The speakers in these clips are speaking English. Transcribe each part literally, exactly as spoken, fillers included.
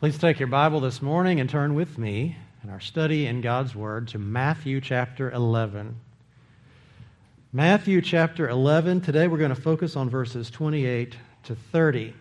Please take your Bible this morning and turn with me in our study in God's Word to Matthew chapter eleven. Matthew chapter eleven. Today we're going to focus on verses twenty-eight to thirty.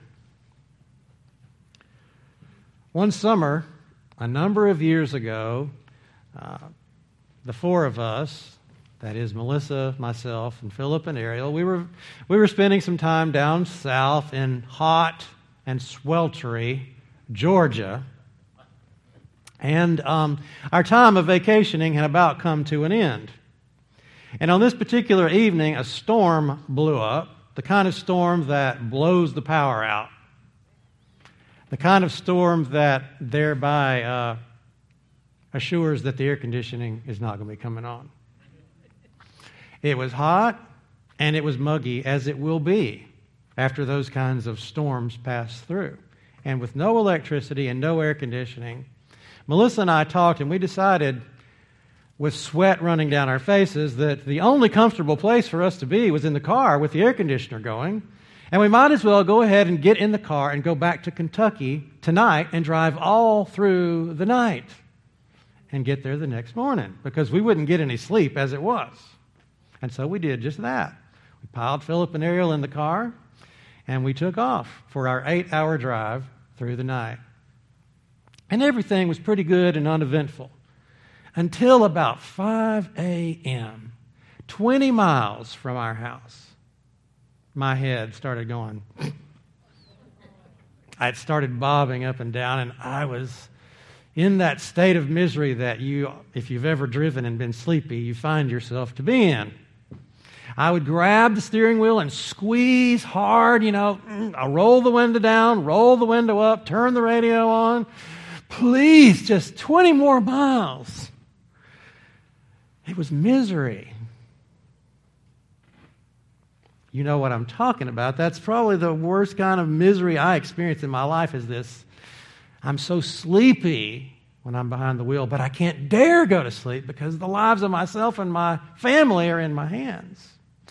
One summer, a number of years ago, uh, the four of us, that is Melissa, myself, and Philip and Ariel, we were we were spending some time down south in hot and sweltery Georgia. And um, our time of vacationing had about come to an end. And on this particular evening, a storm blew up, the kind of storm that blows the power out, the kind of storm that thereby uh, assures that the air conditioning is not going to be coming on. It was hot and it was muggy, as it will be after those kinds of storms pass through. And with no electricity and no air conditioning, Melissa and I talked, and we decided, with sweat running down our faces, that the only comfortable place for us to be was in the car with the air conditioner going, and we might as well go ahead and get in the car and go back to Kentucky tonight and drive all through the night and get there the next morning, because we wouldn't get any sleep as it was. And so we did just that. We piled Philip and Ariel in the car, and we took off for our eight-hour drive through the night. And everything was pretty good and uneventful until about five a.m., twenty miles from our house. My head started going. I'd started bobbing up and down, and I was in that state of misery that you, if you've ever driven and been sleepy, you find yourself to be in. I would grab the steering wheel and squeeze hard, you know, I'll roll the window down, roll the window up, turn the radio on. Please, just twenty more miles. It was misery. You know what I'm talking about. That's probably the worst kind of misery I experienced in my life, is this. I'm so sleepy when I'm behind the wheel, but I can't dare go to sleep because the lives of myself and my family are in my hands.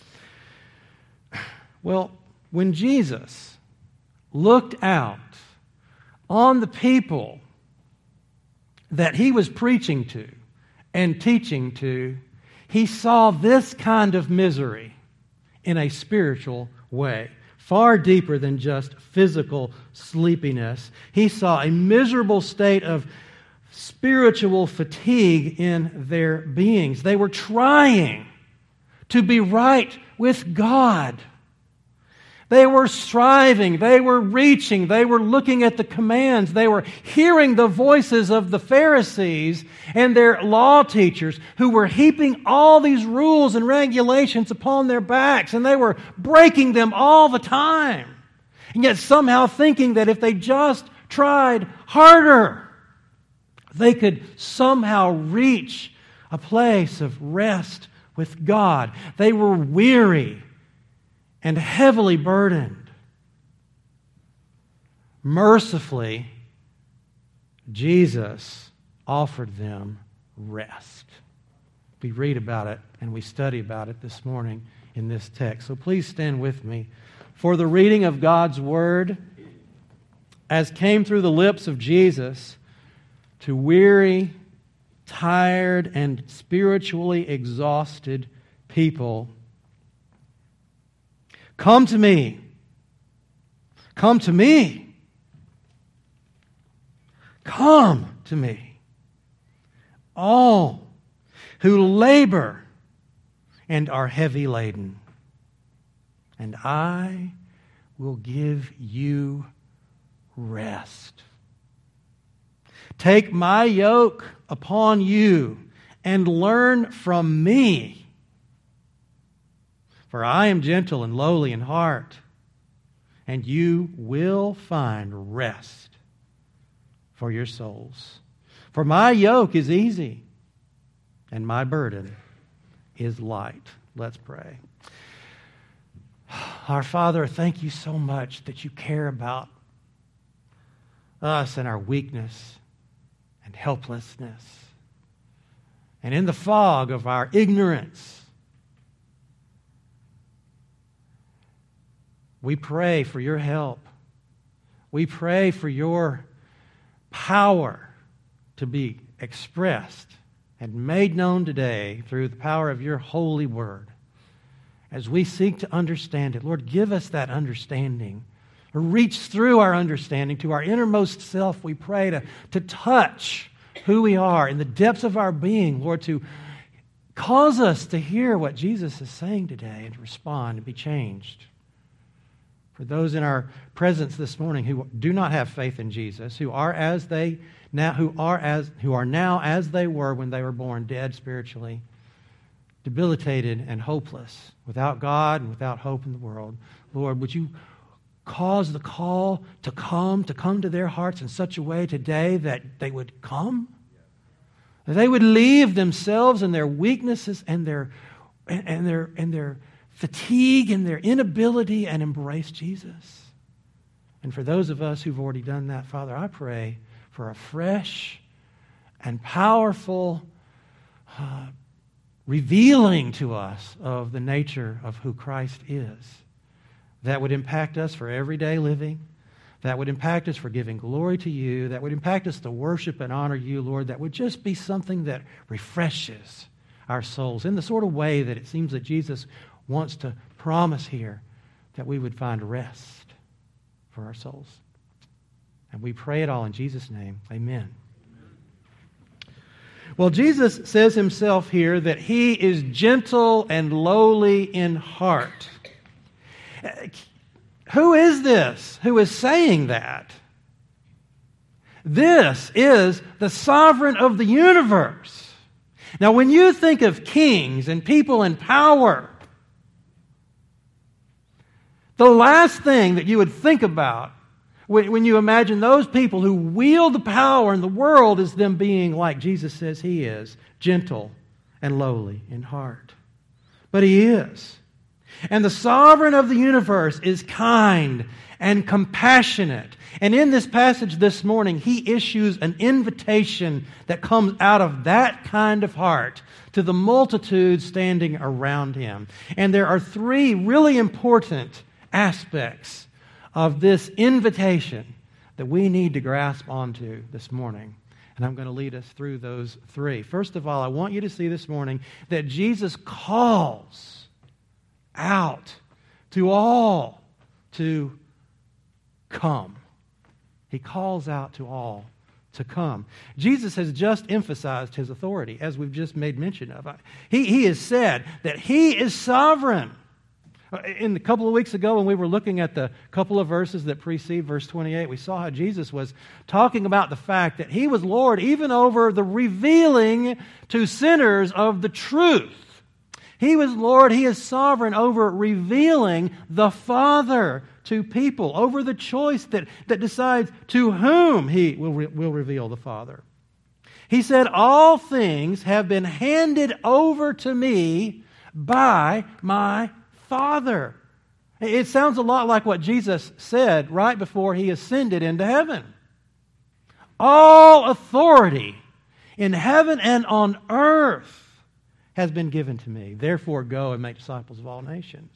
Well, when Jesus looked out on the people that he was preaching to and teaching to, he saw this kind of misery in a spiritual way, far deeper than just physical sleepiness. He saw a miserable state of spiritual fatigue in their beings. They were trying to be right with God. They were striving, they were reaching, they were looking at the commands, they were hearing the voices of the Pharisees and their law teachers who were heaping all these rules and regulations upon their backs, and they were breaking them all the time. And yet somehow thinking that if they just tried harder, they could somehow reach a place of rest with God. They were weary and heavily burdened. Mercifully, Jesus offered them rest. We read about it and we study about it this morning in this text. So please stand with me for the reading of God's Word as came through the lips of Jesus to weary, tired, and spiritually exhausted people. Come to me. Come to me. Come to me. All who labor and are heavy laden, and I will give you rest. Take my yoke upon you and learn from me. For I am gentle and lowly in heart, and you will find rest for your souls. For my yoke is easy, and my burden is light. Let's pray. Our Father, thank you so much that you care about us and our weakness and helplessness. And in the fog of our ignorance, we pray for your help. We pray for your power to be expressed and made known today through the power of your holy word. As we seek to understand it, Lord, give us that understanding. Reach through our understanding to our innermost self, we pray, to, to touch who we are in the depths of our being, Lord, to cause us to hear what Jesus is saying today and to respond and be changed. For those in our presence this morning who do not have faith in Jesus, who are as they now who are as who are now as they were when they were born, dead spiritually, debilitated and hopeless, without God and without hope in the world, Lord, would you cause the call to come, to come to their hearts in such a way today that they would come? That they would leave themselves and their weaknesses and their and, and their and their fatigue and their inability and embrace Jesus. And for those of us who've already done that, Father, I pray for a fresh and powerful uh, revealing to us of the nature of who Christ is. That would impact us for everyday living. That would impact us for giving glory to you. That would impact us to worship and honor you, Lord. That would just be something that refreshes our souls in the sort of way that it seems that Jesus wants to promise here, that we would find rest for our souls. And we pray it all in Jesus' name. Amen. Well, Jesus says himself here that he is gentle and lowly in heart. Who is this who is saying that? This is the sovereign of the universe. Now, when you think of kings and people in power, the last thing that you would think about when you imagine those people who wield the power in the world is them being like Jesus says he is, gentle and lowly in heart. But he is. And the sovereign of the universe is kind and compassionate. And in this passage this morning, he issues an invitation that comes out of that kind of heart to the multitude standing around him. And there are three really important aspects of this invitation that we need to grasp onto this morning. And I'm going to lead us through those three. First of all, I want you to see this morning that Jesus calls out to all to come. He calls out to all to come. Jesus has just emphasized his authority, as we've just made mention of. He, he has said that he is sovereign. In a couple of weeks ago, when we were looking at the couple of verses that precede verse twenty-eight, we saw how Jesus was talking about the fact that he was Lord even over the revealing to sinners of the truth. He was Lord, he is sovereign over revealing the Father to people, over the choice that, that decides to whom he will, re, will reveal the Father. He said, all things have been handed over to me by my Father. It sounds a lot like what Jesus said right before he ascended into heaven. All authority in heaven and on earth has been given to me. Therefore, go and make disciples of all nations.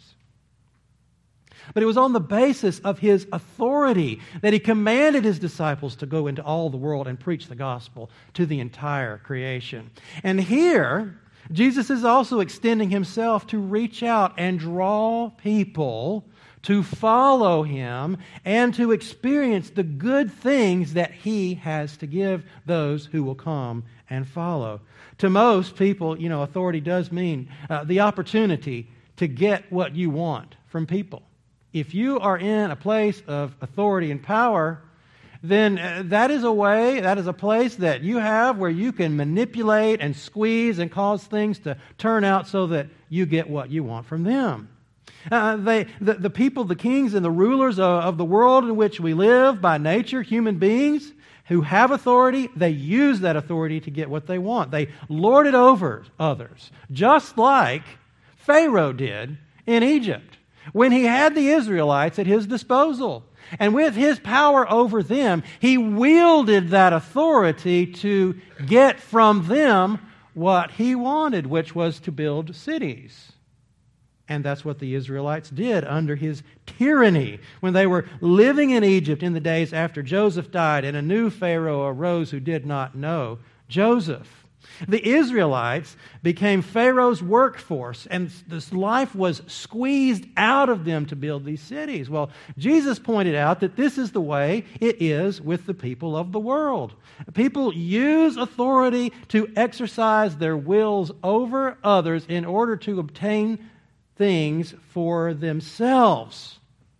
But it was on the basis of his authority that he commanded his disciples to go into all the world and preach the gospel to the entire creation. And here, Jesus is also extending himself to reach out and draw people to follow him and to experience the good things that he has to give those who will come and follow. To most people, you know, authority does mean uh, the opportunity to get what you want from people. If you are in a place of authority and power, then uh, that is a way, that is a place that you have where you can manipulate and squeeze and cause things to turn out so that you get what you want from them. Uh, they, the, the people, the kings and the rulers of, of the world in which we live, by nature, human beings who have authority, they use that authority to get what they want. They lord it over others, just like Pharaoh did in Egypt when he had the Israelites at his disposal. And with his power over them, he wielded that authority to get from them what he wanted, which was to build cities. And that's what the Israelites did under his tyranny when they were living in Egypt in the days after Joseph died and a new Pharaoh arose who did not know Joseph. The Israelites became Pharaoh's workforce, and this life was squeezed out of them to build these cities. Well, Jesus pointed out that this is the way it is with the people of the world. People use authority to exercise their wills over others in order to obtain things for themselves.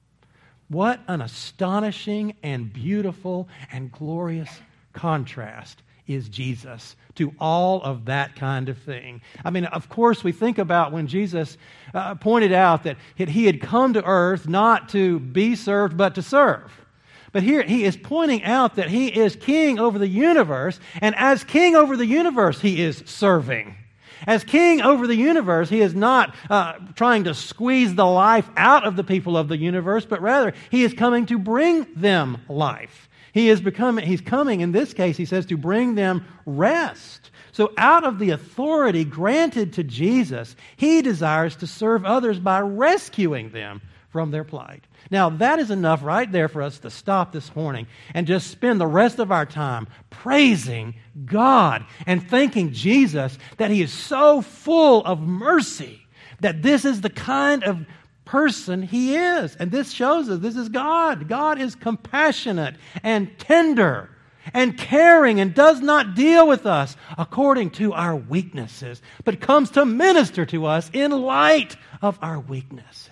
What an astonishing and beautiful and glorious contrast is Jesus to all of that kind of thing. I mean, of course, we think about when Jesus uh, pointed out that he had come to earth not to be served, but to serve. But here he is pointing out that he is king over the universe, and as king over the universe, he is serving. As king over the universe, he is not uh, trying to squeeze the life out of the people of the universe, but rather he is coming to bring them life. He is becoming, he's coming, in this case, he says, to bring them rest. So out of the authority granted to Jesus, he desires to serve others by rescuing them from their plight. Now, that is enough right there for us to stop this morning and just spend the rest of our time praising God and thanking Jesus that he is so full of mercy, that this is the kind of person he is. And this shows us this is God. God is compassionate and tender and caring and does not deal with us according to our weaknesses, but comes to minister to us in light of our weaknesses.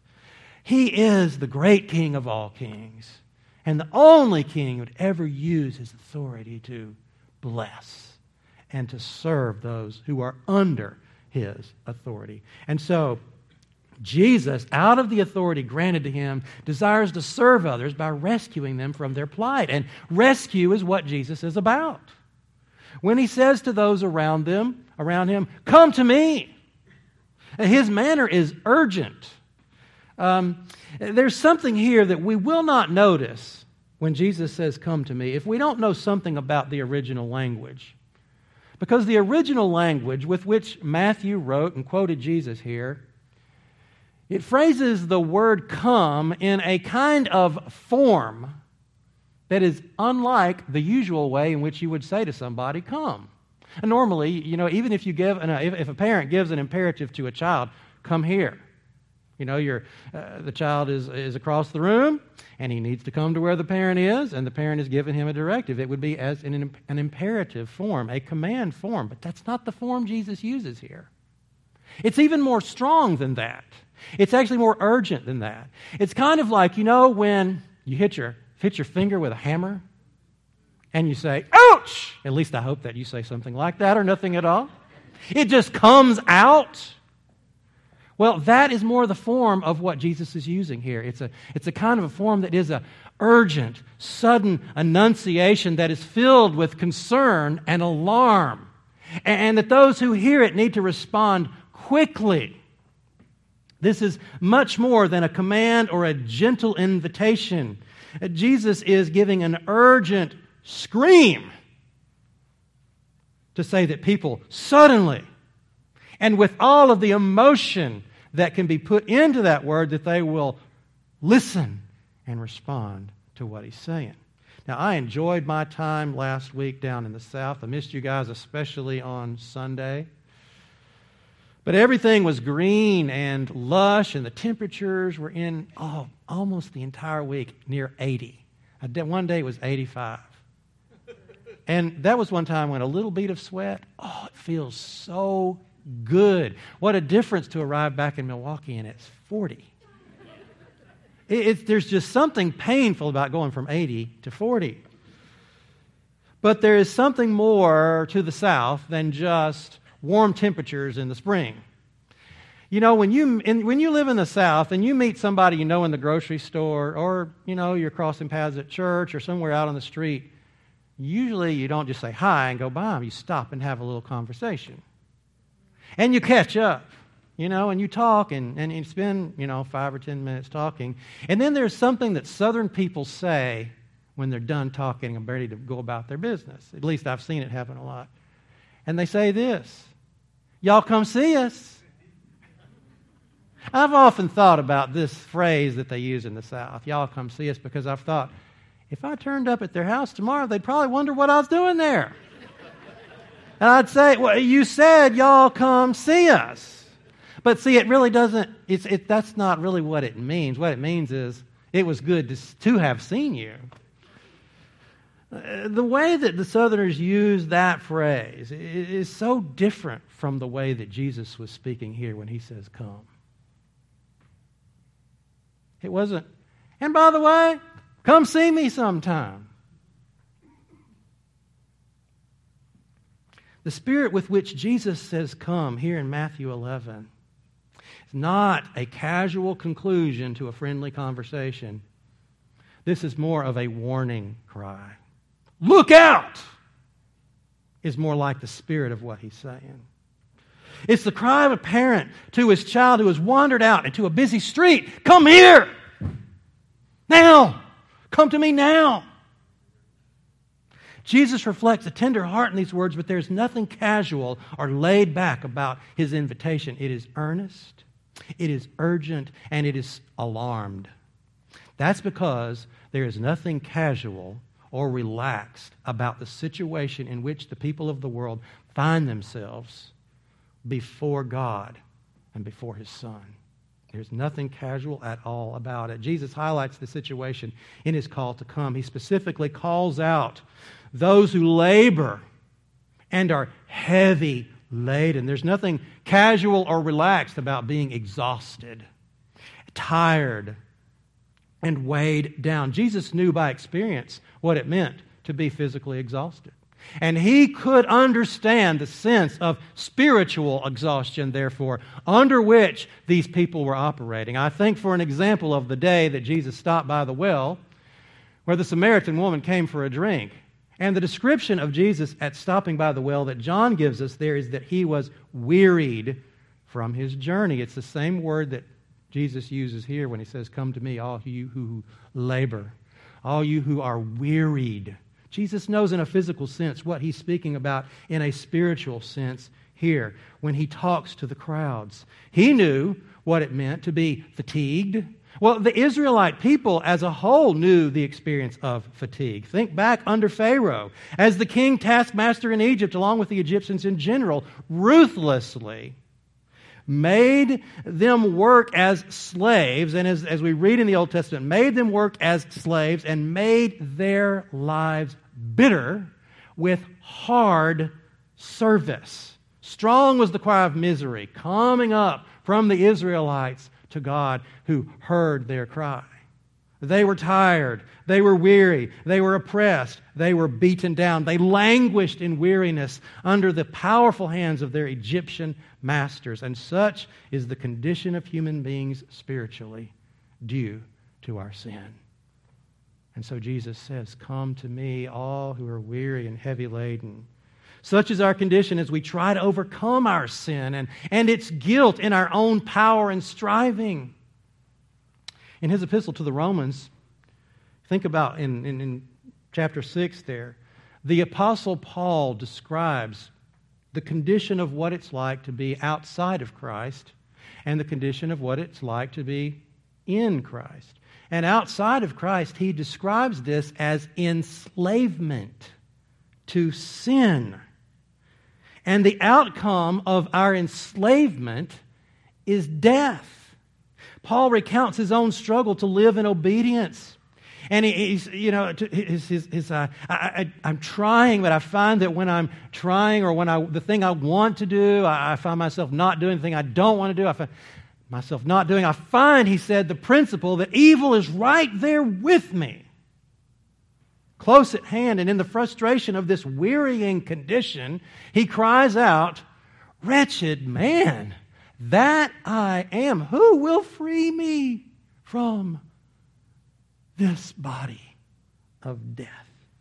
He is the great King of all kings and the only king who would ever use his authority to bless and to serve those who are under his authority. And so, Jesus, out of the authority granted to him, desires to serve others by rescuing them from their plight. And rescue is what Jesus is about. When he says to those around them, around him, "Come to me," his manner is urgent. Um, there's something here that we will not notice when Jesus says, "Come to me," if we don't know something about the original language. Because the original language with which Matthew wrote and quoted Jesus here, it phrases the word "come" in a kind of form that is unlike the usual way in which you would say to somebody, "Come." And normally, you know, even if you give, an, if, if a parent gives an imperative to a child, "Come here." You know, your uh, the child is, is across the room, and he needs to come to where the parent is, and the parent is giving him a directive. It would be as in an, an imperative form, a command form, but that's not the form Jesus uses here. It's even more strong than that. It's actually more urgent than that. It's kind of like, you know, when you hit your hit your finger with a hammer, and you say, "Ouch!" At least I hope that you say something like that or nothing at all. It just comes out. Well, that is more the form of what Jesus is using here. It's a, it's a kind of a form that is a urgent, sudden annunciation that is filled with concern and alarm, and that those who hear it need to respond quickly. This is much more than a command or a gentle invitation. Jesus is giving an urgent scream to say that people suddenly, and with all of the emotion that can be put into that word, that they will listen and respond to what he's saying. Now, I enjoyed my time last week down in the South. I missed you guys, especially on Sunday. But everything was green and lush, and the temperatures were in oh, almost the entire week near eighty. One day it was eighty-five. And that was one time when a little bead of sweat, oh, it feels so good. What a difference to arrive back in Milwaukee and it's forty. It, it's, there's just something painful about going from eighty to forty. But there is something more to the South than just warm temperatures in the spring. You know, when you in, when you live in the South and you meet somebody you know in the grocery store, or, you know, you're crossing paths at church or somewhere out on the street, usually you don't just say hi and go by them. You stop and have a little conversation. And you catch up, you know, and you talk and, and you spend, you know, five or ten minutes talking. And then there's something that Southern people say when they're done talking and ready to go about their business. At least I've seen it happen a lot. And they say this: "Y'all come see us." I've often thought about this phrase that they use in the South, y'all come see us, because I've thought, if I turned up at their house tomorrow, they'd probably wonder what I was doing there. And I'd say, well, you said y'all come see us. But see, it really doesn't, it's, it, that's not really what it means. What it means is, it was good to, to have seen you. Uh, the way that the Southerners use that phrase is so different from the way that Jesus was speaking here when he says, come. It wasn't, and by the way, come see me sometime. The spirit with which Jesus says come here in Matthew eleven is not a casual conclusion to a friendly conversation. This is more of a warning cry. Look out! Is more like the spirit of what he's saying. It's the cry of a parent to his child who has wandered out into a busy street. Come here! Now! Come to me now! Jesus reflects a tender heart in these words, but there's nothing casual or laid back about his invitation. It is earnest, it is urgent, and it is alarmed. That's because there is nothing casual or relaxed about the situation in which the people of the world find themselves before God and before his Son. There's nothing casual at all about it. Jesus highlights the situation in his call to come. He specifically calls out those who labor and are heavy laden. There's nothing casual or relaxed about being exhausted, tired, and weighed down. Jesus knew by experience what it meant to be physically exhausted. And he could understand the sense of spiritual exhaustion, therefore, under which these people were operating. I think for an example of the day that Jesus stopped by the well, where the Samaritan woman came for a drink. And the description of Jesus at stopping by the well that John gives us there is that he was wearied from his journey. It's the same word that Jesus uses here when he says, come to me, all you who labor, all you who are wearied. Jesus knows in a physical sense what he's speaking about in a spiritual sense here when he talks to the crowds. He knew what it meant to be fatigued. Well, the Israelite people as a whole knew the experience of fatigue. Think back under Pharaoh, as the king taskmaster in Egypt, along with the Egyptians in general, ruthlessly made them work as slaves, and as, as we read in the Old Testament, made them work as slaves and made their lives bitter with hard service. Strong was the cry of misery coming up from the Israelites to God who heard their cry. They were tired, they were weary, they were oppressed, they were beaten down. They languished in weariness under the powerful hands of their Egyptian masters. And such is the condition of human beings spiritually due to our sin. And so Jesus says, come to me, all who are weary and heavy laden. Such is our condition as we try to overcome our sin and, and its guilt in our own power and striving. In his epistle to the Romans, think about in, in, in chapter six there, the Apostle Paul describes the condition of what it's like to be outside of Christ and the condition of what it's like to be in Christ. And outside of Christ, he describes this as enslavement to sin. And the outcome of our enslavement is death. Paul recounts his own struggle to live in obedience. And he, he's, you know, his, his, his, uh, I, I, I'm trying, but I find that when I'm trying or when I, the thing I want to do, I, I find myself not doing the thing I don't want to do. I find myself not doing. I find, he said, the principle that evil is right there with me, close at hand. And in the frustration of this wearying condition, he cries out, wretched man that I am, who will free me from this body of death?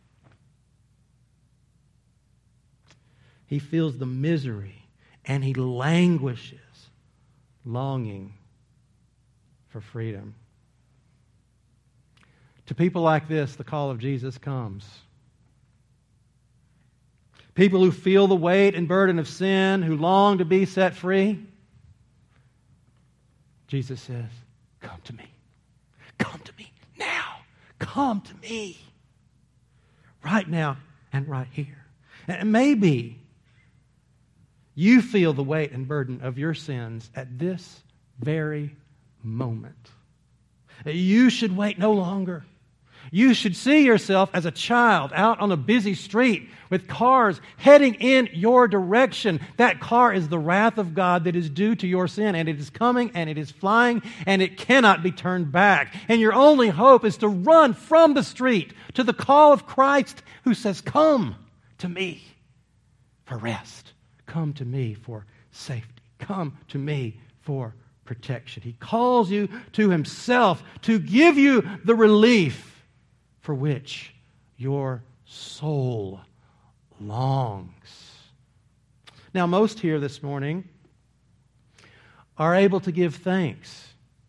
He feels the misery and he languishes, longing for freedom. To people like this, the call of Jesus comes. People who feel the weight and burden of sin, who long to be set free. Jesus says, come to me. Come to me now. Come to me. Right now and right here. And maybe you feel the weight and burden of your sins at this very moment. You should wait no longer. You should see yourself as a child out on a busy street with cars heading in your direction. That car is the wrath of God that is due to your sin, and it is coming and it is flying and it cannot be turned back. And your only hope is to run from the street to the call of Christ who says, come to me for rest. Come to me for safety. Come to me for protection. He calls you to Himself to give you the relief for which your soul longs. Now, most here this morning are able to give thanks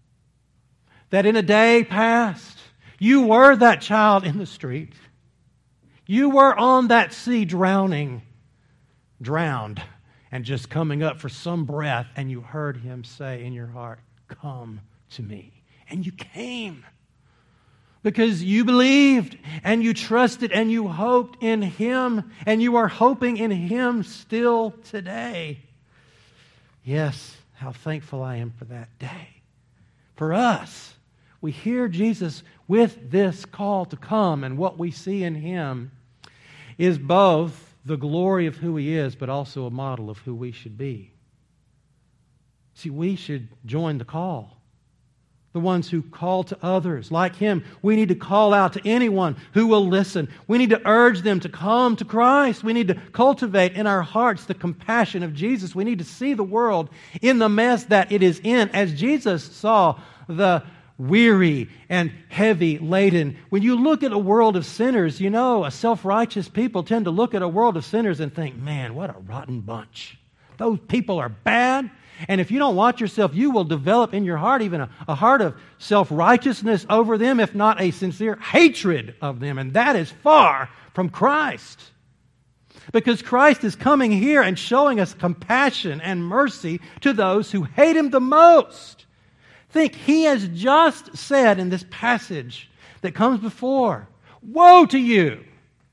that in a day past, you were that child in the street. You were on that sea drowning, drowned, and just coming up for some breath, and you heard Him say in your heart, come to me. And you came. Because you believed and you trusted and you hoped in Him, and you are hoping in Him still today. Yes, how thankful I am for that day. For us, we hear Jesus with this call to come, and what we see in Him is both the glory of who He is, but also a model of who we should be. See, we should join the call. The ones who call to others. Like Him, we need to call out to anyone who will listen. We need to urge them to come to Christ. We need to cultivate in our hearts the compassion of Jesus. We need to see the world in the mess that it is in, as Jesus saw the weary and heavy laden. When you look at a world of sinners, you know, a self-righteous people tend to look at a world of sinners and think, man, what a rotten bunch. Those people are bad. And if you don't watch yourself, you will develop in your heart even a, a heart of self-righteousness over them, if not a sincere hatred of them. And that is far from Christ. Because Christ is coming here and showing us compassion and mercy to those who hate Him the most. Think, He has just said in this passage that comes before, woe to you,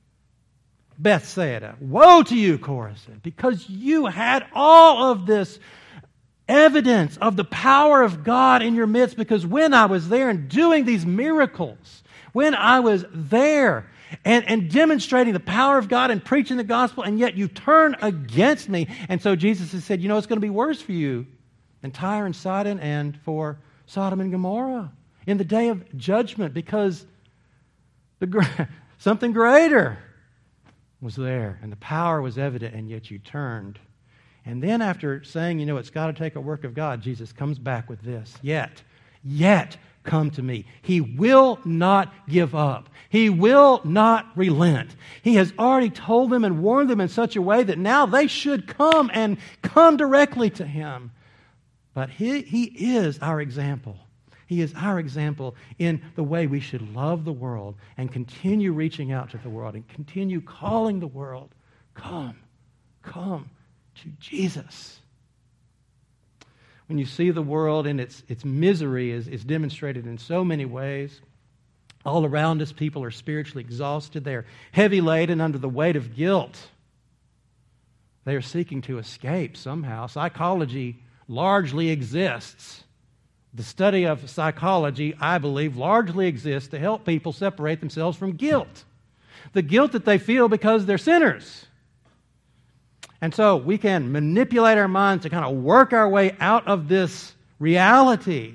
Bethsaida. Woe to you, Chorazin, because you had all of this evidence of the power of God in your midst, because when I was there and doing these miracles, when I was there and, and demonstrating the power of God and preaching the gospel, and yet you turn against me. And so Jesus has said, you know, it's going to be worse for you than Tyre and Sidon and for Sodom and Gomorrah in the day of judgment, because the, something greater was there and the power was evident, and yet you turned. And then after saying, you know, it's got to take a work of God, Jesus comes back with this. Yet, yet come to me. He will not give up. He will not relent. He has already told them and warned them in such a way that now they should come and come directly to Him. But He, he is our example. He is our example in the way we should love the world and continue reaching out to the world and continue calling the world, come, come to Jesus. When you see the world in its, its misery is, is demonstrated in so many ways. All around us, people are spiritually exhausted. They are heavy laden under the weight of guilt. They are seeking to escape somehow. Psychology largely exists. The study of psychology, I believe, largely exists to help people separate themselves from guilt. The guilt that they feel because they're sinners. And so we can manipulate our minds to kind of work our way out of this reality.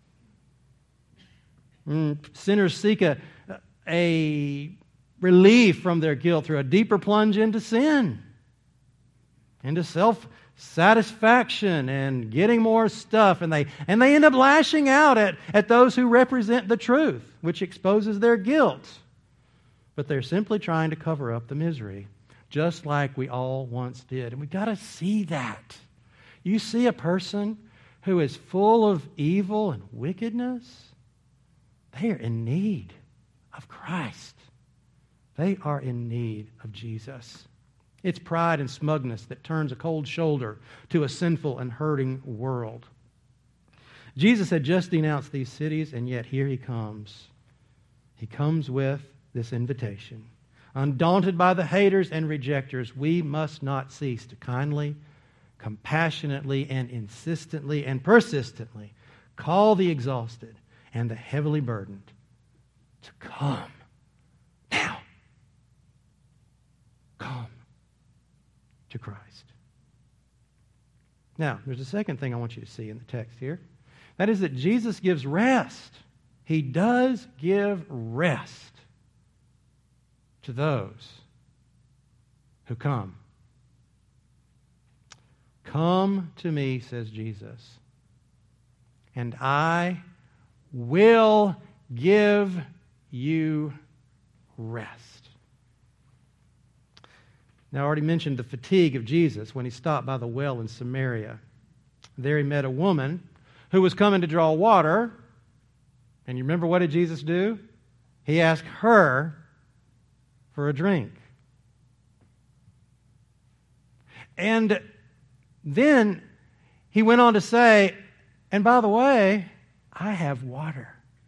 Mm, sinners seek a, a relief from their guilt through a deeper plunge into sin, into self-satisfaction and getting more stuff. And they, and they end up lashing out at, at those who represent the truth, which exposes their guilt. But they're simply trying to cover up the misery, just like we all once did. And we've got to see that. You see a person who is full of evil and wickedness, they are in need of Christ. They are in need of Jesus. It's pride and smugness that turns a cold shoulder to a sinful and hurting world. Jesus had just denounced these cities, and yet here he comes. He comes with this invitation. Undaunted by the haters and rejectors, we must not cease to kindly, compassionately, and insistently and persistently call the exhausted and the heavily burdened to come now. Come to Christ. Now, there's a second thing I want you to see in the text here. That is that Jesus gives rest. He does give rest to those who come. Come to me, says Jesus, and I will give you rest. Now, I already mentioned the fatigue of Jesus when he stopped by the well in Samaria. There he met a woman who was coming to draw water. And you remember what did Jesus do? He asked her for a drink. And then he went on to say, and by the way, I have water.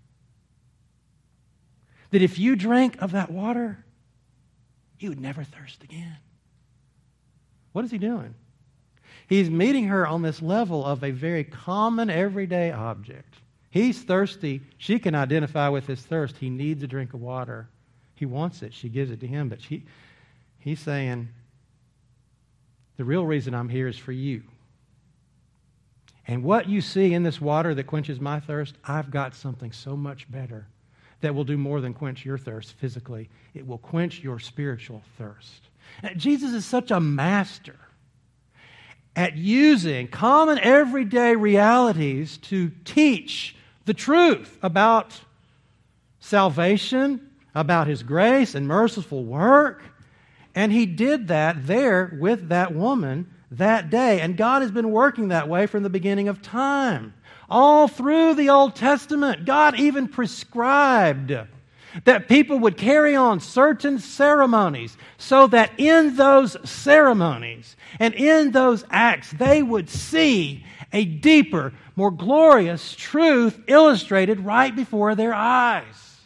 That if you drank of that water, you would never thirst again. What is he doing? He's meeting her on this level of a very common, everyday object. He's thirsty. She can identify with his thirst. He needs a drink of water. He wants it. She gives it to him. But she, he's saying, the real reason I'm here is for you. And what you see in this water that quenches my thirst, I've got something so much better that will do more than quench your thirst physically. It will quench your spiritual thirst. And Jesus is such a master at using common everyday realities to teach the truth about salvation, about His grace and merciful work. And He did that there with that woman that day. And God has been working that way from the beginning of time. All through the Old Testament, God even prescribed that people would carry on certain ceremonies so that in those ceremonies and in those acts they would see a deeper, more glorious truth illustrated right before their eyes.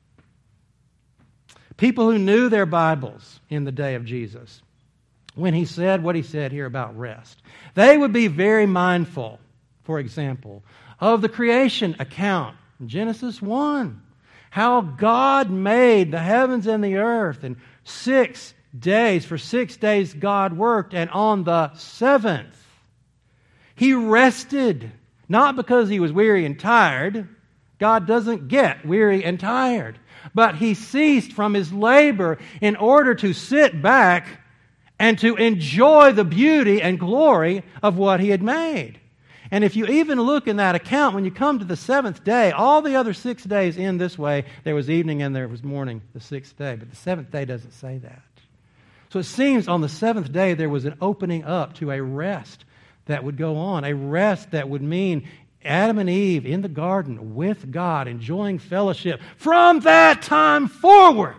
People who knew their Bibles in the day of Jesus, when He said what He said here about rest, they would be very mindful, for example, of the creation account in Genesis one. How God made the heavens and the earth in six days. For six days God worked, and on the seventh He rested. Not because He was weary and tired. God doesn't get weary and tired. But He ceased from His labor in order to sit back and to enjoy the beauty and glory of what He had made. And if you even look in that account, when you come to the seventh day, all the other six days end this way. There was evening and there was morning the sixth day. But the seventh day doesn't say that. So it seems on the seventh day there was an opening up to a rest that would go on. A rest that would mean Adam and Eve in the garden with God, enjoying fellowship from that time forward.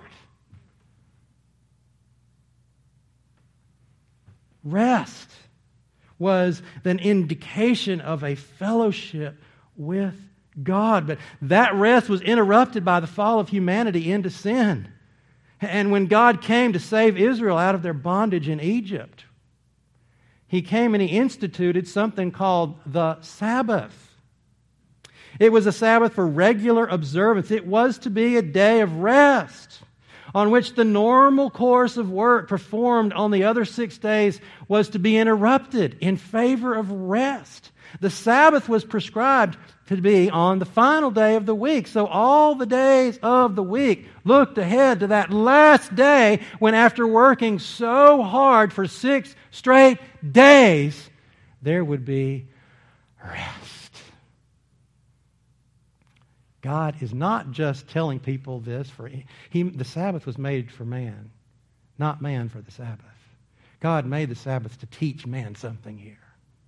Rest was an indication of a fellowship with God. But that rest was interrupted by the fall of humanity into sin. And when God came to save Israel out of their bondage in Egypt, He came and He instituted something called the Sabbath. It was a Sabbath for regular observance. It was to be a day of rest on which the normal course of work performed on the other six days was to be interrupted in favor of rest. The Sabbath was prescribed to be on the final day of the week. So all the days of the week looked ahead to that last day when, after working so hard for six straight days, there would be rest. God is not just telling people this for he, the Sabbath was made for man, not man for the Sabbath. God made the Sabbath to teach man something here.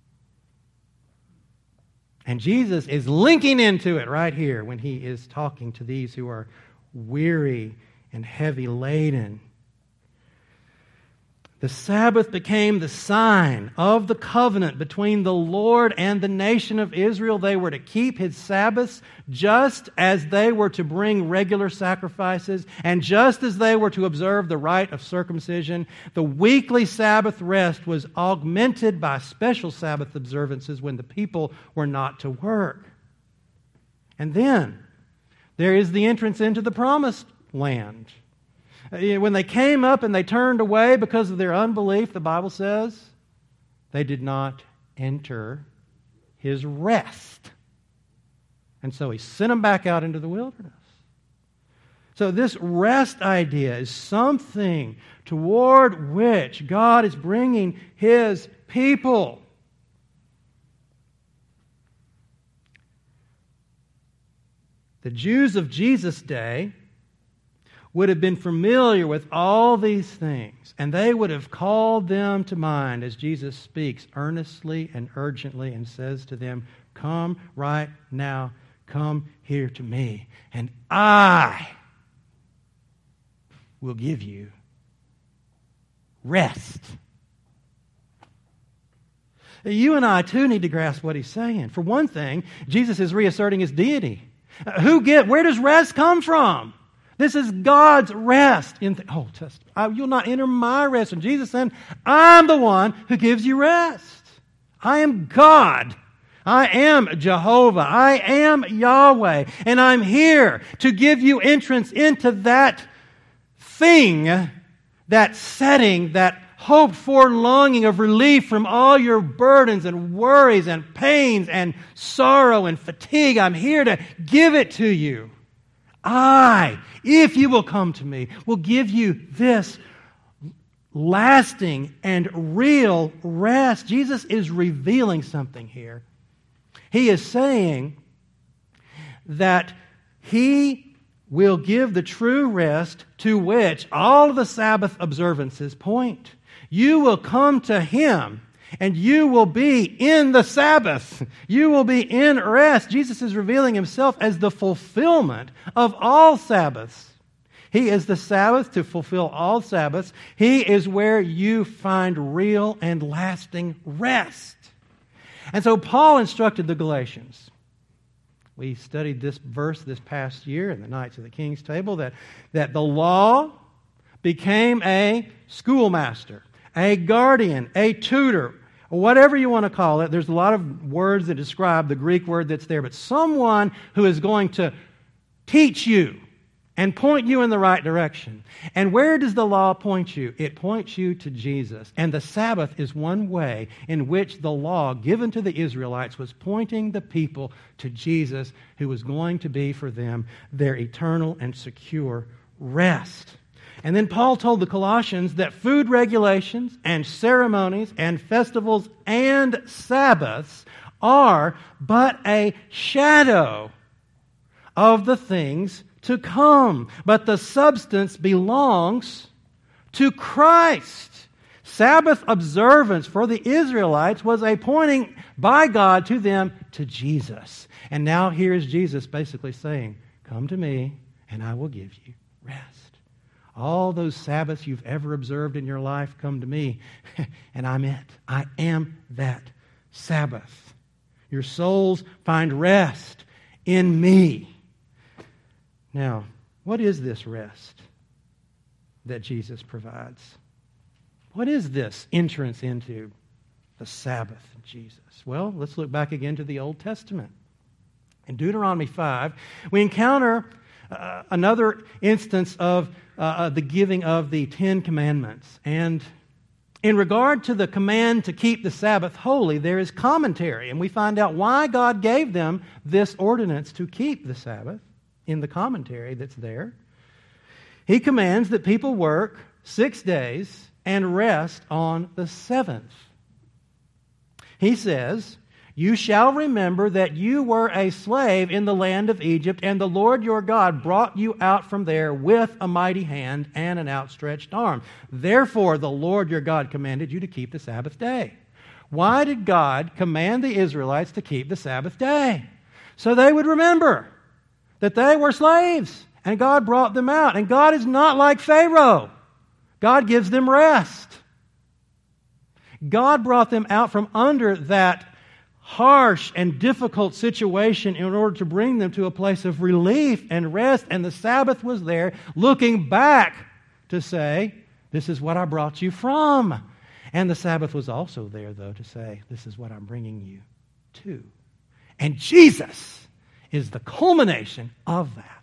And Jesus is linking into it right here when He is talking to these who are weary and heavy laden. The Sabbath became the sign of the covenant between the Lord and the nation of Israel. They were to keep His Sabbaths just as they were to bring regular sacrifices and just as they were to observe the rite of circumcision. The weekly Sabbath rest was augmented by special Sabbath observances when the people were not to work. And then there is the entrance into the promised land. When they came up and they turned away because of their unbelief, the Bible says, they did not enter His rest. And so He sent them back out into the wilderness. So this rest idea is something toward which God is bringing His people. The Jews of Jesus' day would have been familiar with all these things, and they would have called them to mind as Jesus speaks earnestly and urgently and says to them, "Come right now, come here to me, and I will give you rest." You and I, too, need to grasp what He's saying. For one thing, Jesus is reasserting His deity. Who get? Where does rest come from? This is God's rest in the Old Testament. I, you'll not enter my rest. And Jesus said, I'm the one who gives you rest. I am God. I am Jehovah. I am Yahweh. And I'm here to give you entrance into that thing, that setting, that hoped-for longing of relief from all your burdens and worries and pains and sorrow and fatigue. I'm here to give it to you. I, if you will come to me, will give you this lasting and real rest. Jesus is revealing something here. He is saying that He will give the true rest to which all of the Sabbath observances point. You will come to Him, and you will be in the Sabbath. You will be in rest. Jesus is revealing Himself as the fulfillment of all Sabbaths. He is the Sabbath to fulfill all Sabbaths. He is where you find real and lasting rest. And so Paul instructed the Galatians. We studied this verse this past year in the Knights of the King's Table, that, that the law became a schoolmaster, a guardian, a tutor, whatever you want to call it. There's a lot of words that describe the Greek word that's there, but someone who is going to teach you and point you in the right direction. And where does the law point you? It points you to Jesus. And the Sabbath is one way in which the law given to the Israelites was pointing the people to Jesus, who was going to be for them their eternal and secure rest. And then Paul told the Colossians that food regulations and ceremonies and festivals and Sabbaths are but a shadow of the things to come. But the substance belongs to Christ. Sabbath observance for the Israelites was a pointing by God to them to Jesus. And now here is Jesus basically saying, come to me and I will give you rest. All those Sabbaths you've ever observed in your life, come to me, and I'm it. I am that Sabbath. Your souls find rest in me. Now, what is this rest that Jesus provides? What is this entrance into the Sabbath of Jesus? Well, let's look back again to the Old Testament. In Deuteronomy five, we encounter uh, another instance of uh, the giving of the Ten Commandments. And in regard to the command to keep the Sabbath holy, there is commentary, and we find out why God gave them this ordinance to keep the Sabbath in the commentary that's there. He commands that people work six days and rest on the seventh. He says, you shall remember that you were a slave in the land of Egypt, and the Lord your God brought you out from there with a mighty hand and an outstretched arm. Therefore, the Lord your God commanded you to keep the Sabbath day. Why did God command the Israelites to keep the Sabbath day? So they would remember that they were slaves, and God brought them out. And God is not like Pharaoh. God gives them rest. God brought them out from under that harsh and difficult situation in order to bring them to a place of relief and rest. And the Sabbath was there looking back to say, this is what I brought you from. And the Sabbath was also there, though, to say, this is what I'm bringing you to. And Jesus is the culmination of that.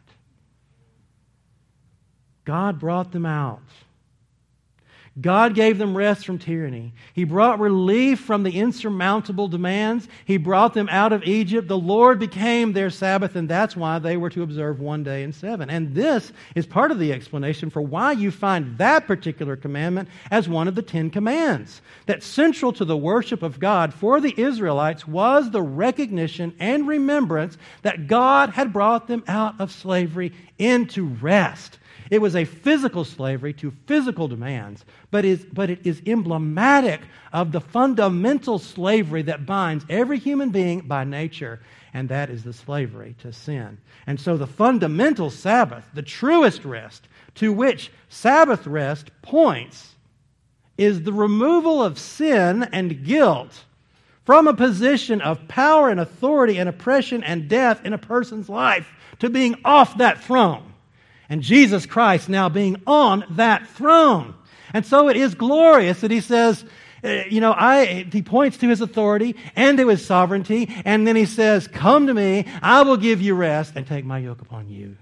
God brought them out. God gave them rest from tyranny. He brought relief from the insurmountable demands. He brought them out of Egypt. The Lord became their Sabbath, and that's why they were to observe one day in seven. And this is part of the explanation for why you find that particular commandment as one of the Ten Commands. That central to the worship of God for the Israelites was the recognition and remembrance that God had brought them out of slavery into rest. It was a physical slavery to physical demands, but, is, but it is emblematic of the fundamental slavery that binds every human being by nature, and that is the slavery to sin. And so the fundamental Sabbath, the truest rest, to which Sabbath rest points, is the removal of sin and guilt from a position of power and authority and oppression and death in a person's life to being off that throne. And Jesus Christ now being on that throne. And so it is glorious that he says, you know, I, he points to his authority and to his sovereignty, and then he says, come to me, I will give you rest, and take my yoke upon you.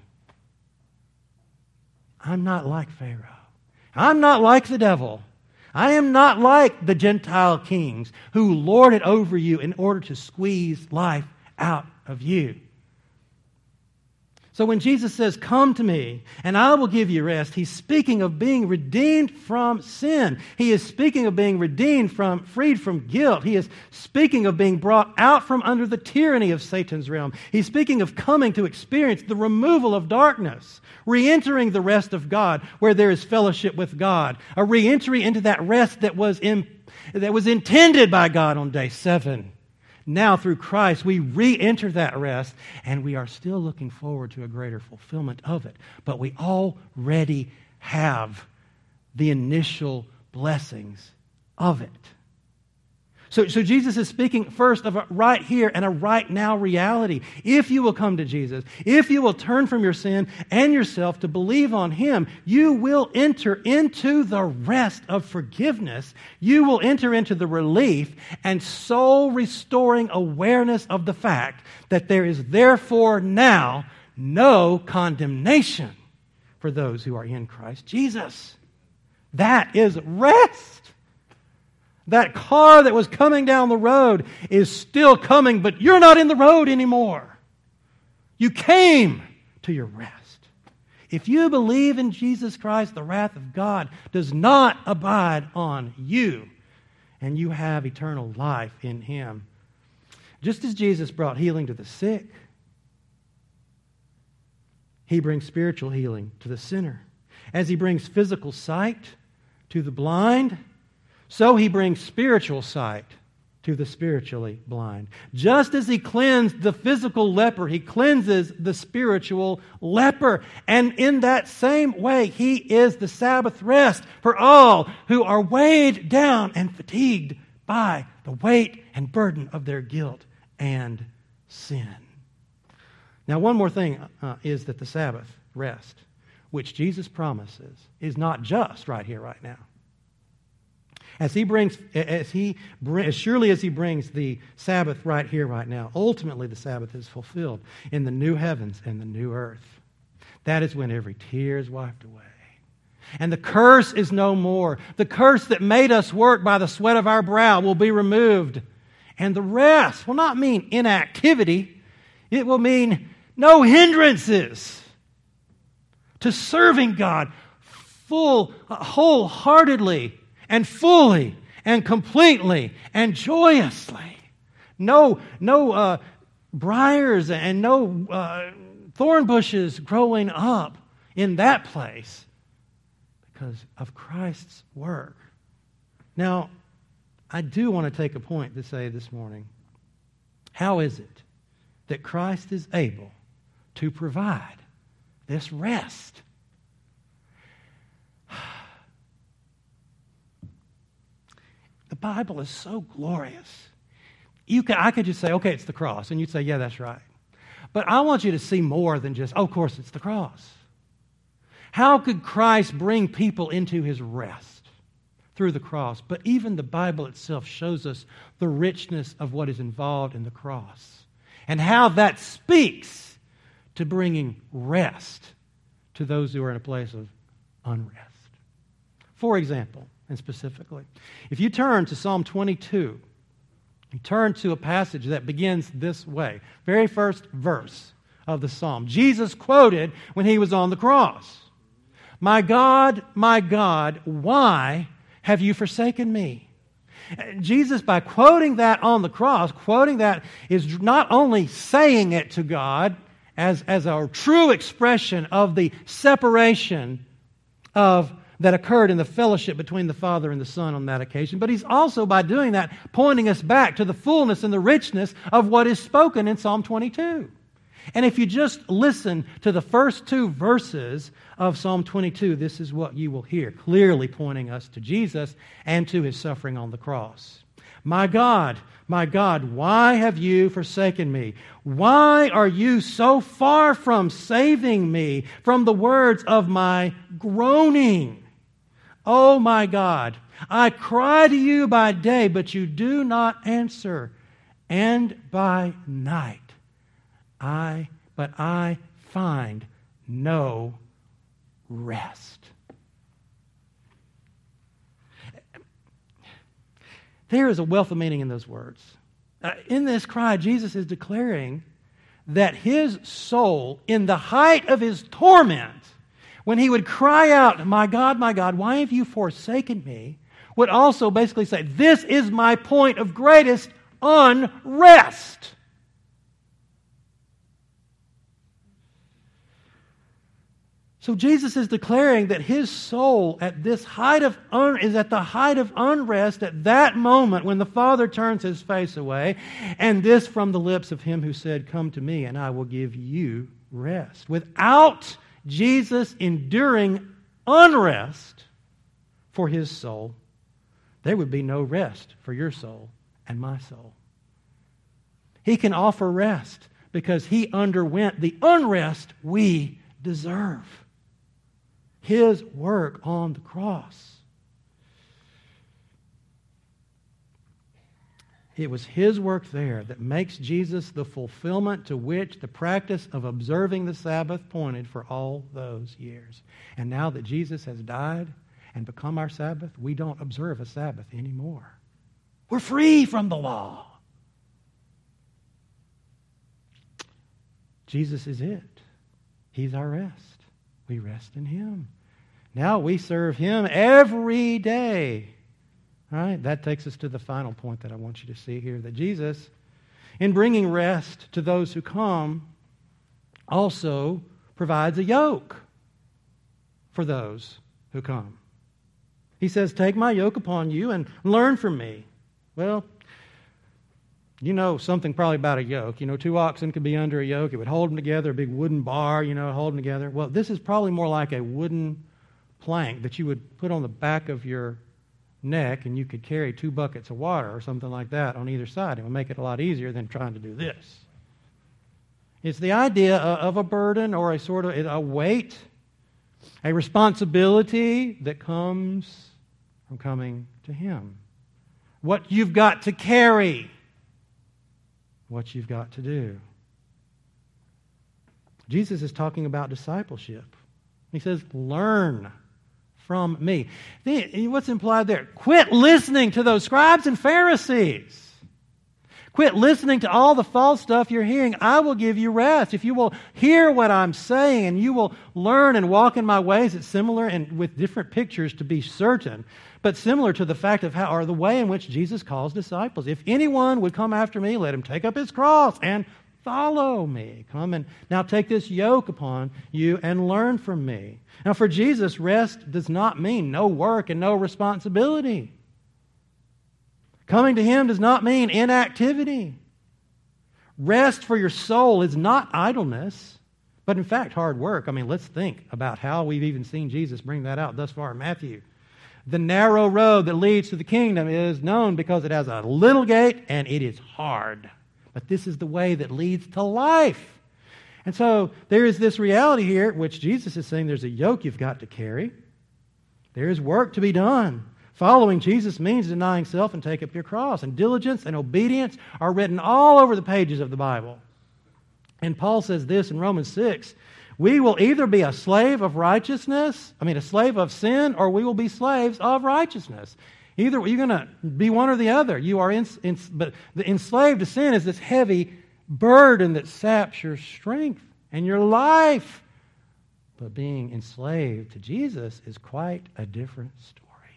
I'm not like Pharaoh. I'm not like the devil. I am not like the Gentile kings who lord it over you in order to squeeze life out of you. So when Jesus says, come to me, and I will give you rest, he's speaking of being redeemed from sin. He is speaking of being redeemed from, freed from guilt. He is speaking of being brought out from under the tyranny of Satan's realm. He's speaking of coming to experience the removal of darkness, re-entering the rest of God where there is fellowship with God, a re-entry into that rest that was, in, that was intended by God on day seven. Now, through Christ, we re-enter that rest, and we are still looking forward to a greater fulfillment of it. But we already have the initial blessings of it. So, so Jesus is speaking first of a right here and a right now reality. If you will come to Jesus, if you will turn from your sin and yourself to believe on Him, you will enter into the rest of forgiveness. You will enter into the relief and soul-restoring awareness of the fact that there is therefore now no condemnation for those who are in Christ Jesus. That is rest. That car that was coming down the road is still coming, but you're not in the road anymore. You came to your rest. If you believe in Jesus Christ, the wrath of God does not abide on you, and you have eternal life in Him. Just as Jesus brought healing to the sick, He brings spiritual healing to the sinner. As He brings physical sight to the blind, so He brings spiritual sight to the spiritually blind. Just as He cleansed the physical leper, He cleanses the spiritual leper. And in that same way, He is the Sabbath rest for all who are weighed down and fatigued by the weight and burden of their guilt and sin. Now, one more thing uh, is that the Sabbath rest, which Jesus promises, is not just right here, right now. As he brings, as he, as surely as he brings the Sabbath right here, right now, ultimately the Sabbath is fulfilled in the new heavens and the new earth. That is when every tear is wiped away. And the curse is no more. The curse that made us work by the sweat of our brow will be removed. And the rest will not mean inactivity. It will mean no hindrances to serving God full, wholeheartedly, and fully, and completely, and joyously. No, no uh, briars and no uh, thorn bushes growing up in that place because of Christ's work. Now, I do want to take a point to say this morning. How is it that Christ is able to provide this rest? The Bible is so glorious. You can, I could just say, okay, it's the cross. And you'd say, yeah, that's right. But I want you to see more than just, oh, of course, it's the cross. How could Christ bring people into his rest? Through the cross. But even the Bible itself shows us the richness of what is involved in the cross and how that speaks to bringing rest to those who are in a place of unrest. For example, and specifically, if you turn to Psalm twenty-two, you turn to a passage that begins this way, very first verse of the psalm. Jesus quoted when he was on the cross, "My God, my God, why have you forsaken me?" Jesus, by quoting that on the cross, quoting that is not only saying it to God as, as a true expression of the separation of that occurred in the fellowship between the Father and the Son on that occasion, but he's also, by doing that, pointing us back to the fullness and the richness of what is spoken in Psalm twenty-two. And if you just listen to the first two verses of Psalm twenty-two, this is what you will hear, clearly pointing us to Jesus and to his suffering on the cross. "My God, my God, why have you forsaken me? Why are you so far from saving me from the words of my groaning? Oh my God, I cry to you by day, but you do not answer, and by night I, but I find no rest." There is a wealth of meaning in those words. Uh, in this cry, Jesus is declaring that his soul, in the height of his torment, when he would cry out, "My God, my God, why have you forsaken me?" would also basically say, this is my point of greatest unrest. So Jesus is declaring that his soul at this height of un- is at the height of unrest at that moment when the Father turns his face away, and this from the lips of him who said, "Come to me and I will give you rest." Without Jesus enduring unrest for his soul, there would be no rest for your soul and my soul. He can offer rest because he underwent the unrest we deserve. His work on the cross. It was his work there that makes Jesus the fulfillment to which the practice of observing the Sabbath pointed for all those years. And now that Jesus has died and become our Sabbath, we don't observe a Sabbath anymore. We're free from the law. Jesus is it. He's our rest. We rest in him. Now we serve him every day. All right, that takes us to the final point that I want you to see here, that Jesus, in bringing rest to those who come, also provides a yoke for those who come. He says, "Take my yoke upon you and learn from me." Well, you know something probably about a yoke. You know, two oxen could be under a yoke. It would hold them together, a big wooden bar, you know, hold them together. Well, this is probably more like a wooden plank that you would put on the back of your neck, and you could carry two buckets of water or something like that on either side. It would make it a lot easier than trying to do this. It's the idea of a burden or a sort of a weight, a responsibility that comes from coming to him. What you've got to carry. What you've got to do. Jesus is talking about discipleship. He says, "Learn from me." What's implied there? Quit listening to those scribes and Pharisees. Quit listening to all the false stuff you're hearing. I will give you rest. If you will hear what I'm saying and you will learn and walk in my ways, it's similar and with different pictures to be certain, but similar to the fact of how, or the way in which Jesus calls disciples. If anyone would come after me, let him take up his cross and follow me. Come and now take this yoke upon you and learn from me. Now for Jesus, rest does not mean no work and no responsibility. Coming to him does not mean inactivity. Rest for your soul is not idleness, but in fact hard work. I mean, let's think about how we've even seen Jesus bring that out thus far in Matthew. The narrow road that leads to the kingdom is known because it has a little gate and it is hard. But this is the way that leads to life. And so there is this reality here, which Jesus is saying there's a yoke you've got to carry. There is work to be done. Following Jesus means denying self and take up your cross. And diligence and obedience are written all over the pages of the Bible. And Paul says this in Romans six, we will either be a slave of righteousness, I mean a slave of sin, or we will be slaves of righteousness. Either you're going to be one or the other. You are in, in, but the enslaved to sin is this heavy burden that saps your strength and your life. But being enslaved to Jesus is quite a different story.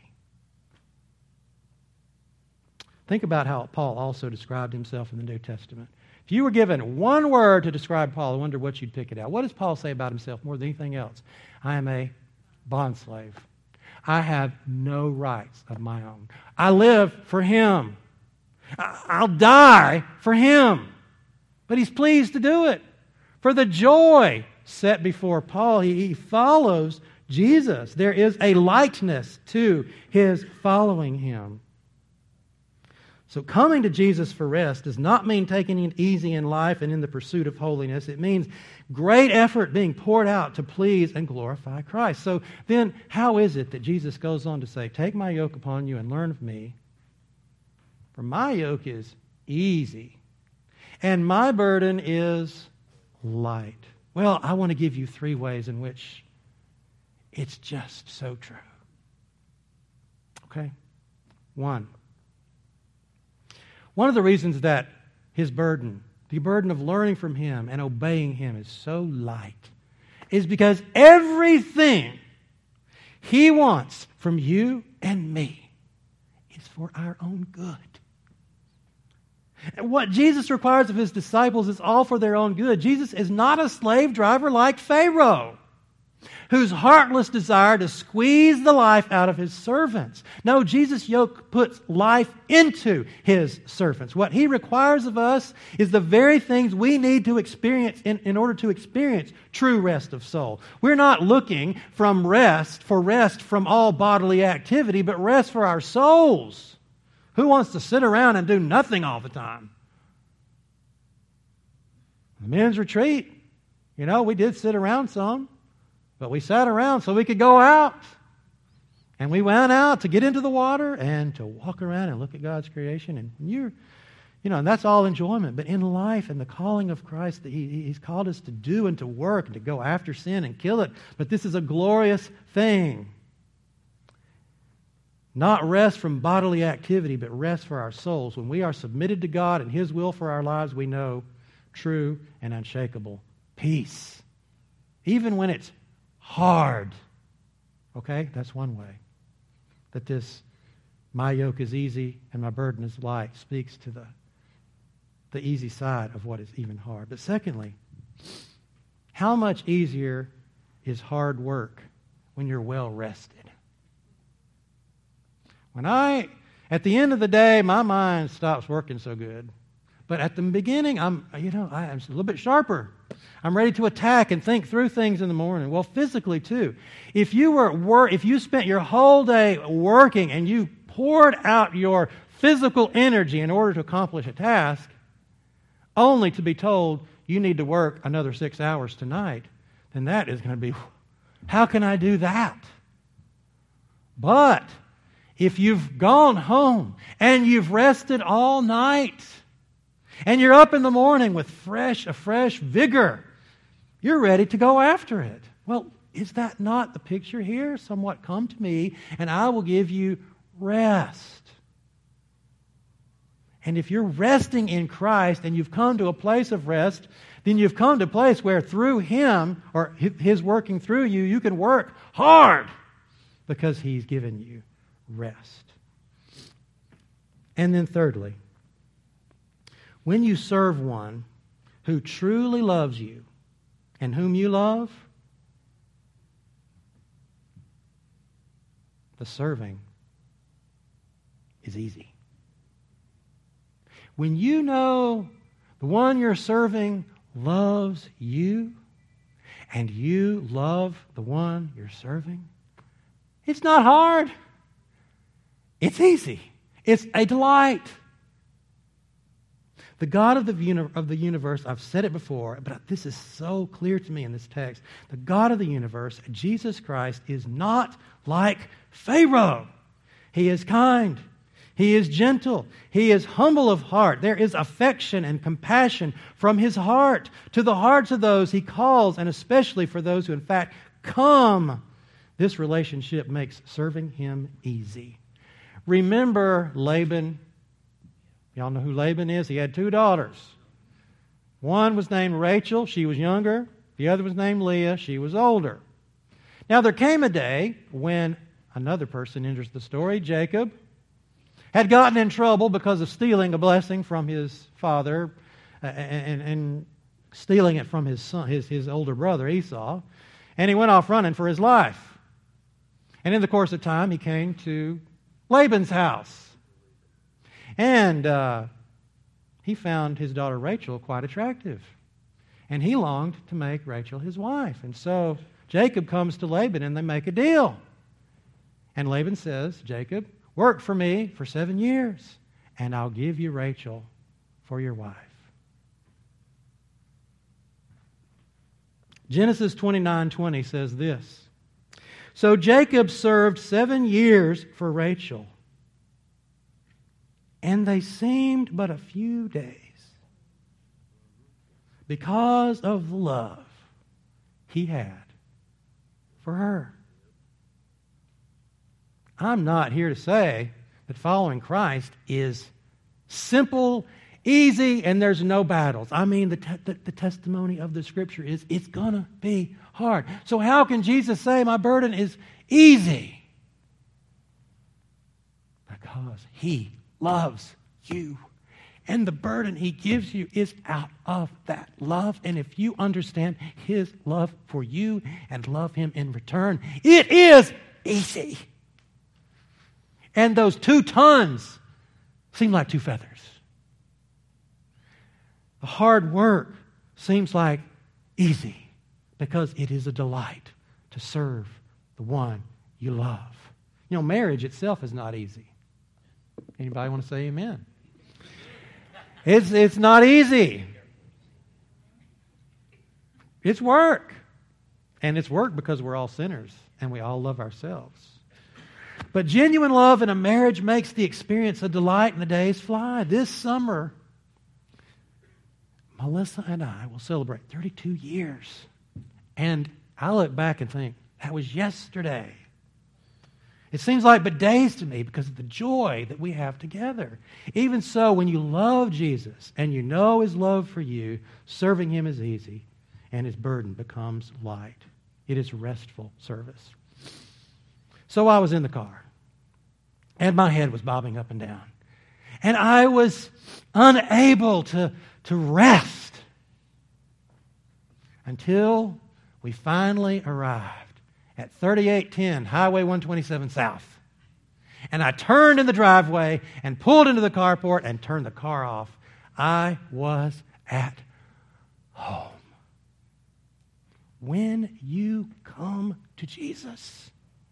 Think about how Paul also described himself in the New Testament. If you were given one word to describe Paul, I wonder what you'd pick it out. What does Paul say about himself more than anything else? I am a bondslave. I have no rights of my own. I live for Him. I'll die for Him. But He's pleased to do it. For the joy set before Paul, he, he follows Jesus. There is a likeness to his following Him. So coming to Jesus for rest does not mean taking it easy in life and in the pursuit of holiness. It means great effort being poured out to please and glorify Christ. So then how is it that Jesus goes on to say, take my yoke upon you and learn of me, for my yoke is easy and my burden is light. Well, I want to give you three ways in which it's just so true. Okay? One. One of the reasons that his burden, the burden of learning from Him and obeying Him is so light is because everything He wants from you and me is for our own good. And what Jesus requires of His disciples is all for their own good. Jesus is not a slave driver like Pharaoh, whose heartless desire to squeeze the life out of His servants. No, Jesus' yoke puts life into His servants. What He requires of us is the very things we need to experience in, in order to experience true rest of soul. We're not looking from rest for rest from all bodily activity, but rest for our souls. Who wants to sit around and do nothing all the time? The men's retreat, you know, we did sit around some. But we sat around so we could go out. And we went out to get into the water and to walk around and look at God's creation. And you're, you know, and that's all enjoyment. But in life and the calling of Christ that he, He's called us to do and to work and to go after sin and kill it. But this is a glorious thing. Not rest from bodily activity, but rest for our souls. When we are submitted to God and His will for our lives, we know true and unshakable peace. Even when it's hard. Okay? That's one way. That this, my yoke is easy and my burden is light, speaks to the, the easy side of what is even hard. But secondly, how much easier is hard work when you're well rested? When I, at the end of the day, my mind stops working so good. But at the beginning, I'm, you know, I'm a little bit sharper. I'm ready to attack and think through things in the morning. Well, physically too. If you were wor- if you spent your whole day working and you poured out your physical energy in order to accomplish a task, only to be told you need to work another six hours tonight, then that is going to be, how can I do that? But if you've gone home and you've rested all night, and you're up in the morning with fresh, a fresh vigor, you're ready to go after it. Well, is that not the picture here? Somewhat, come to me, and I will give you rest. And if you're resting in Christ and you've come to a place of rest, then you've come to a place where through Him, or His working through you, you can work hard because He's given you rest. And then thirdly, when you serve one who truly loves you and whom you love, the serving is easy. When you know the one you're serving loves you and you love the one you're serving, it's not hard. It's easy. It's a delight. The God of the, uni- of the universe, I've said it before, but this is so clear to me in this text. The God of the universe, Jesus Christ, is not like Pharaoh. He is kind. He is gentle. He is humble of heart. There is affection and compassion from His heart to the hearts of those He calls, and especially for those who, in fact, come. This relationship makes serving Him easy. Remember Laban. Y'all know who Laban is? He had two daughters. One was named Rachel. She was younger. The other was named Leah. She was older. Now, there came a day when another person enters the story, Jacob, had gotten in trouble because of stealing a blessing from his father uh, and, and stealing it from his son, his, his older brother Esau. And he went off running for his life. And in the course of time, he came to Laban's house. And uh, he found his daughter Rachel quite attractive. And he longed to make Rachel his wife. And so Jacob comes to Laban and they make a deal. And Laban says, Jacob, work for me for seven years and I'll give you Rachel for your wife. Genesis twenty-nine twenty says this. So Jacob served seven years for Rachel. And they seemed but a few days because of the love he had for her. I'm not here to say that following Christ is simple, easy, and there's no battles. I mean, the, te- the, the testimony of the Scripture is it's going to be hard. So how can Jesus say my burden is easy? Because He loves you. And the burden He gives you is out of that love. And if you understand His love for you and love Him in return, it is easy. And those two tons seem like two feathers. The hard work seems like easy because it is a delight to serve the one you love. You know, marriage itself is not easy. Anybody want to say amen? It's, it's not easy. It's work. And it's work because we're all sinners and we all love ourselves. But genuine love in a marriage makes the experience a delight and the days fly. This summer, Melissa and I will celebrate thirty-two years. And I look back and think, that was yesterday. It seems like but days to me because of the joy that we have together. Even so, when you love Jesus and you know His love for you, serving Him is easy and His burden becomes light. It is restful service. So I was in the car and my head was bobbing up and down. And I was unable to, to rest until we finally arrived at thirty-eight ten Highway one twenty-seven South. And I turned in the driveway and pulled into the carport and turned the car off. I was at home. When you come to Jesus,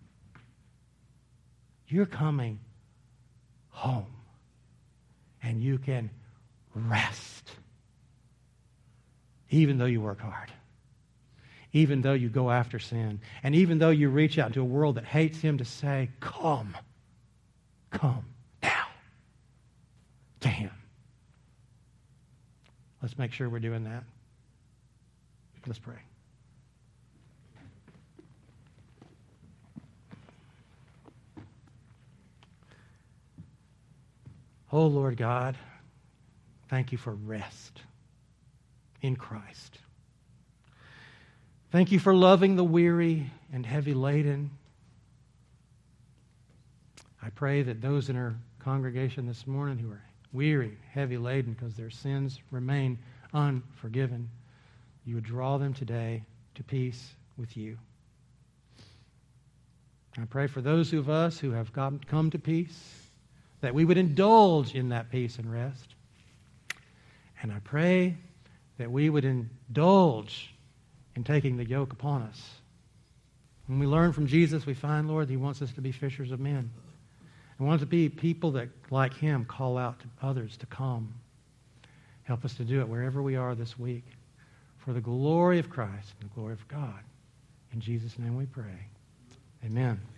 you're coming home. And you can rest. Even though you work hard. Even though you go after sin. And even though you reach out to a world that hates Him to say, come. Come now. To Him. Let's make sure we're doing that. Let's pray. Oh, Lord God, thank You for rest in Christ. Thank You for loving the weary and heavy laden. I pray that those in our congregation this morning who are weary, heavy laden because their sins remain unforgiven, You would draw them today to peace with You. I pray for those of us who have come to peace, that we would indulge in that peace and rest. And I pray that we would indulge in taking the yoke upon us. When we learn from Jesus, we find, Lord, that He wants us to be fishers of men. and want to be people that, like him, call out to others to come. Help us to do it wherever we are this week for the glory of Christ and the glory of God. In Jesus' name we pray. Amen.